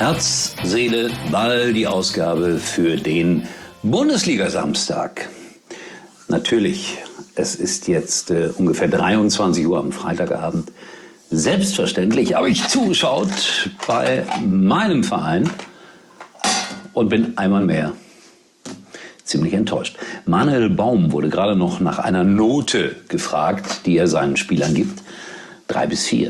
Herz, Seele, Ball, die Ausgabe für den Bundesliga-Samstag. Natürlich, es ist jetzt ungefähr 23 Uhr am Freitagabend. Selbstverständlich habe ich zugeschaut bei meinem Verein und bin einmal mehr ziemlich enttäuscht. Manuel Baum wurde gerade noch nach einer Note gefragt, die er seinen Spielern gibt. 3 bis 4.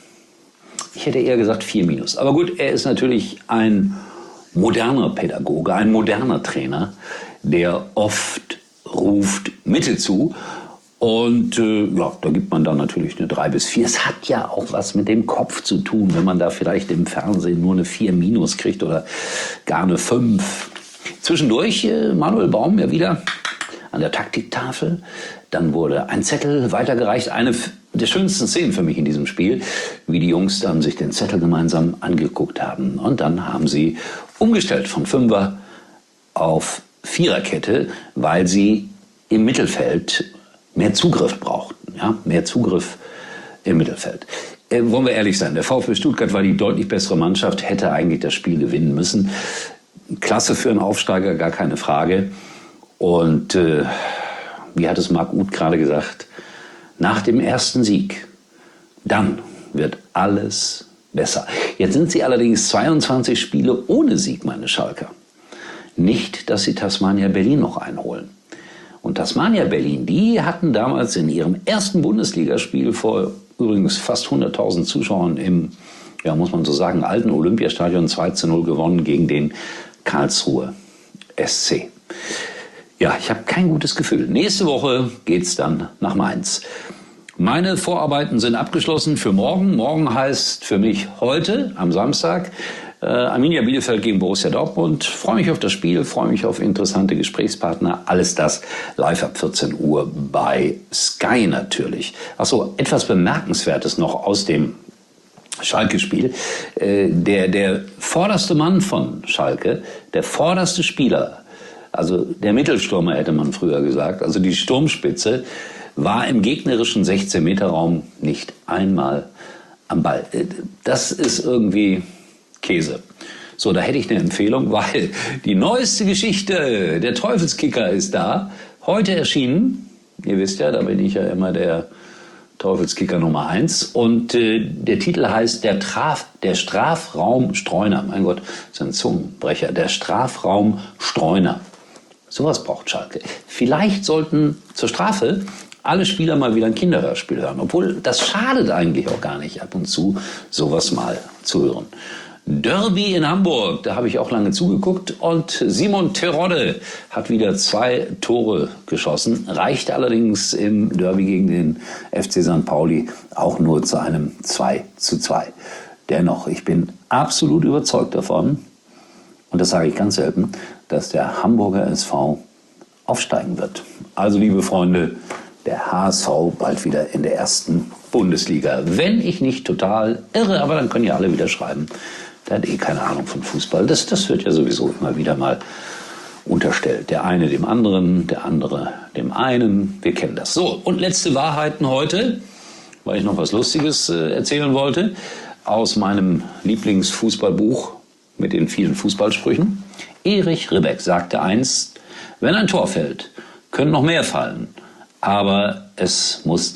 Ich hätte eher gesagt 4-. Aber gut, er ist natürlich ein moderner Pädagoge, ein moderner Trainer, der oft ruft Mittel zu. Und ja, da gibt man dann natürlich eine 3 bis 4. Es hat ja auch was mit dem Kopf zu tun, wenn man da vielleicht im Fernsehen nur eine 4- kriegt oder gar eine 5. Zwischendurch Manuel Baum ja wieder an der Taktiktafel. Dann wurde ein Zettel weitergereicht. Eine der schönsten Szenen für mich in diesem Spiel, wie die Jungs dann sich den Zettel gemeinsam angeguckt haben. Und dann haben sie umgestellt von 5er auf 4er-Kette, weil sie im Mittelfeld mehr Zugriff brauchten. Ja? Mehr Zugriff im Mittelfeld. Wollen wir ehrlich sein, der VfB Stuttgart war die deutlich bessere Mannschaft, hätte eigentlich das Spiel gewinnen müssen. Klasse für einen Aufsteiger, gar keine Frage. Und wie hat es Marc Uth gerade gesagt, nach dem ersten Sieg, dann wird alles besser. Jetzt sind sie allerdings 22 Spiele ohne Sieg, meine Schalker. Nicht, dass sie Tasmania Berlin noch einholen. Und Tasmania Berlin, die hatten damals in ihrem ersten Bundesligaspiel vor übrigens fast 100.000 Zuschauern im, ja muss man so sagen, alten Olympiastadion 2:0 gewonnen gegen den Karlsruhe SC. Ja, ich habe kein gutes Gefühl. Nächste Woche geht's dann nach Mainz. Meine Vorarbeiten sind abgeschlossen für morgen. Morgen heißt für mich heute, am Samstag, Arminia Bielefeld gegen Borussia Dortmund. Freue mich auf das Spiel, freue mich auf interessante Gesprächspartner. Alles das live ab 14 Uhr bei Sky natürlich. Achso, etwas Bemerkenswertes noch aus dem Schalke-Spiel. Der vorderste Mann von Schalke, der vorderste Spieler, also der Mittelstürmer hätte man früher gesagt, also die Sturmspitze, war im gegnerischen 16-Meter-Raum nicht einmal am Ball. Das ist irgendwie Käse. So, da hätte ich eine Empfehlung, weil die neueste Geschichte, der Teufelskicker ist da, heute erschienen. Ihr wisst ja, da bin ich ja immer der Teufelskicker Nummer 1. Und der Titel heißt Der Strafraum Streuner. Mein Gott, das ist ein Zungenbrecher. Der Strafraum Streuner. Sowas braucht Schalke. Vielleicht sollten zur Strafe alle Spieler mal wieder ein Kinderhörspiel hören. Obwohl, das schadet eigentlich auch gar nicht, ab und zu sowas mal zu hören. Derby in Hamburg, da habe ich auch lange zugeguckt. Und Simon Terodde hat wieder 2 Tore geschossen. Reicht allerdings im Derby gegen den FC St. Pauli auch nur zu einem 2:2. Dennoch, ich bin absolut überzeugt davon, und das sage ich ganz selten, dass der Hamburger SV aufsteigen wird. Also, liebe Freunde, der HSV bald wieder in der ersten Bundesliga. Wenn ich nicht total irre, aber dann können ja alle wieder schreiben, der hat keine Ahnung von Fußball. Das wird ja sowieso immer wieder mal unterstellt. Der eine dem anderen, der andere dem einen. Wir kennen das. So, und letzte Wahrheiten heute, weil ich noch was Lustiges erzählen wollte, aus meinem Lieblingsfußballbuch mit den vielen Fußballsprüchen. Erich Ribbeck sagte einst, wenn ein Tor fällt, können noch mehr fallen. Aber es muss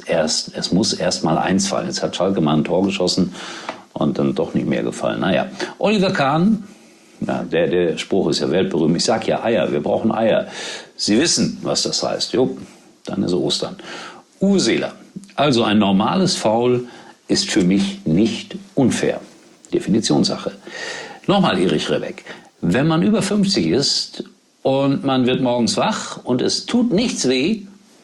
erst mal eins fallen. Jetzt hat Schalke mal ein Tor geschossen und dann doch nicht mehr gefallen. Naja, Oliver Kahn, ja, der Spruch ist ja weltberühmt. Ich sag ja Eier, wir brauchen Eier. Sie wissen, was das heißt. Jo, dann ist Ostern. Uwe Seeler, also ein normales Foul ist für mich nicht unfair. Definitionssache. Nochmal Erich Ribbeck. Wenn man über 50 ist und man wird morgens wach und es tut nichts weh,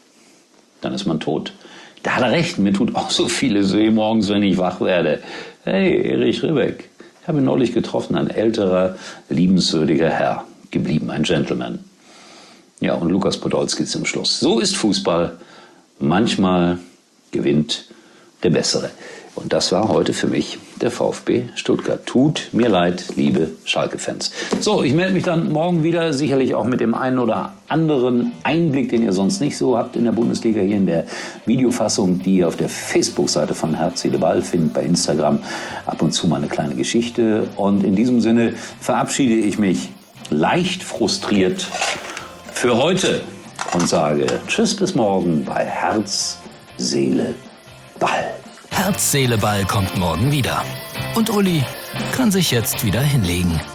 dann ist man tot. Da hat er recht, mir tut auch so vieles weh morgens, wenn ich wach werde. Hey, Erich Ribbeck, ich habe ihn neulich getroffen, ein älterer, liebenswürdiger Herr, geblieben, ein Gentleman. Ja, und Lukas Podolski zum Schluss. So ist Fußball. Manchmal gewinnt der Bessere. Und das war heute für mich der VfB Stuttgart. Tut mir leid, liebe Schalke-Fans. So, ich melde mich dann morgen wieder, sicherlich auch mit dem einen oder anderen Einblick, den ihr sonst nicht so habt in der Bundesliga, hier in der Videofassung, die ihr auf der Facebook-Seite von Herz, Seele, Ball findet, bei Instagram ab und zu mal eine kleine Geschichte. Und in diesem Sinne verabschiede ich mich leicht frustriert für heute und sage Tschüss bis morgen bei Herz, Seele, Ball. Herz, Seele, Ball kommt morgen wieder. Und Uli kann sich jetzt wieder hinlegen.